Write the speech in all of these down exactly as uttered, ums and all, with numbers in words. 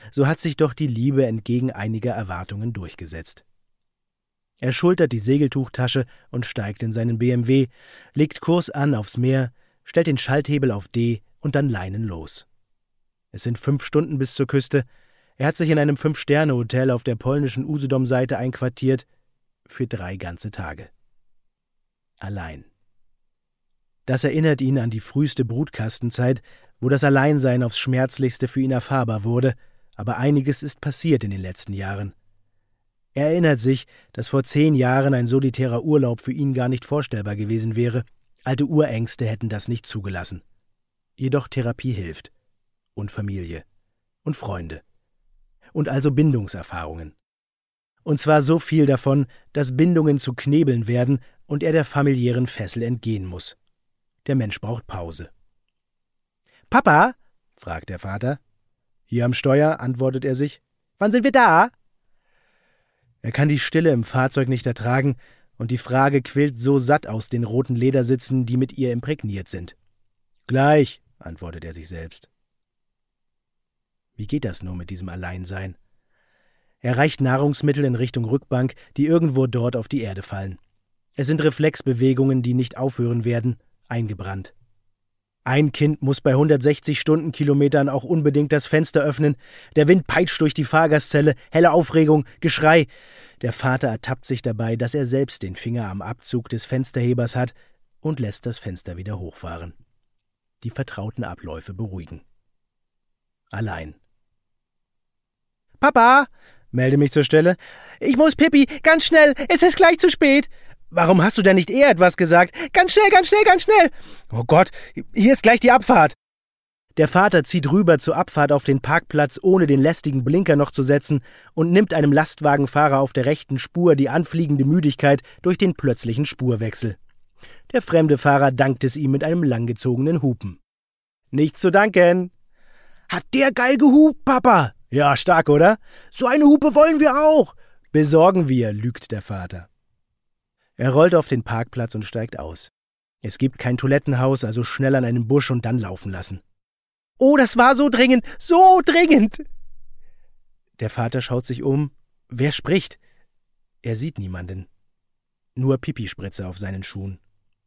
so hat sich doch die Liebe entgegen einiger Erwartungen durchgesetzt. Er schultert die Segeltuchtasche und steigt in seinen B M W, legt Kurs an aufs Meer, stellt den Schalthebel auf D und dann Leinen los. Es sind fünf Stunden bis zur Küste. Er hat sich in einem Fünf-Sterne-Hotel auf der polnischen Usedom-Seite einquartiert, für drei ganze Tage. Allein. Das erinnert ihn an die früheste Brutkastenzeit, wo das Alleinsein aufs Schmerzlichste für ihn erfahrbar wurde, aber einiges ist passiert in den letzten Jahren. Er erinnert sich, dass vor zehn Jahren ein solitärer Urlaub für ihn gar nicht vorstellbar gewesen wäre. Alte Urängste hätten das nicht zugelassen. Jedoch Therapie hilft. Und Familie. Und Freunde. Und also Bindungserfahrungen. Und zwar so viel davon, dass Bindungen zu Knebeln werden und er der familiären Fessel entgehen muss. Der Mensch braucht Pause. »Papa?« fragt der Vater. »Hier am Steuer«, antwortet er sich. »Wann sind wir da?« Er kann die Stille im Fahrzeug nicht ertragen, und die Frage quillt so satt aus den roten Ledersitzen, die mit ihr imprägniert sind. »Gleich«, antwortet er sich selbst. Wie geht das nur mit diesem Alleinsein? Er reicht Nahrungsmittel in Richtung Rückbank, die irgendwo dort auf die Erde fallen. Es sind Reflexbewegungen, die nicht aufhören werden, eingebrannt. Ein Kind muss bei hundertsechzig Stundenkilometern auch unbedingt das Fenster öffnen. Der Wind peitscht durch die Fahrgastzelle, helle Aufregung, Geschrei. Der Vater ertappt sich dabei, dass er selbst den Finger am Abzug des Fensterhebers hat und lässt das Fenster wieder hochfahren. Die vertrauten Abläufe beruhigen. Allein. »Papa«, melde mich zur Stelle. »Ich muss Pipi, ganz schnell, es ist gleich zu spät.« »Warum hast du denn nicht eher etwas gesagt? Ganz schnell, ganz schnell, ganz schnell!« »Oh Gott, hier ist gleich die Abfahrt.« Der Vater zieht rüber zur Abfahrt auf den Parkplatz, ohne den lästigen Blinker noch zu setzen, und nimmt einem Lastwagenfahrer auf der rechten Spur die anfliegende Müdigkeit durch den plötzlichen Spurwechsel. Der fremde Fahrer dankt es ihm mit einem langgezogenen Hupen. »Nichts zu danken.« »Hat der geil gehupt, Papa?« »Ja, stark, oder? So eine Hupe wollen wir auch.« »Besorgen wir«, lügt der Vater. Er rollt auf den Parkplatz und steigt aus. Es gibt kein Toilettenhaus, also schnell an einen Busch und dann laufen lassen. »Oh, das war so dringend, so dringend!« Der Vater schaut sich um. Wer spricht? Er sieht niemanden. Nur Pipispritze auf seinen Schuhen.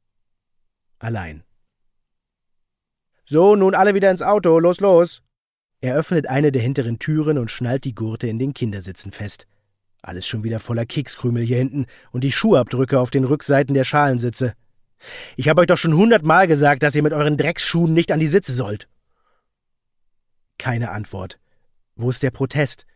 Allein. »So, nun alle wieder ins Auto, los, los!« Er öffnet eine der hinteren Türen und schnallt die Gurte in den Kindersitzen fest. Alles schon wieder voller Kekskrümel hier hinten und die Schuhabdrücke auf den Rückseiten der Schalensitze. »Ich habe euch doch schon hundertmal gesagt, dass ihr mit euren Drecksschuhen nicht an die Sitze sollt.« Keine Antwort. Wo ist der Protest?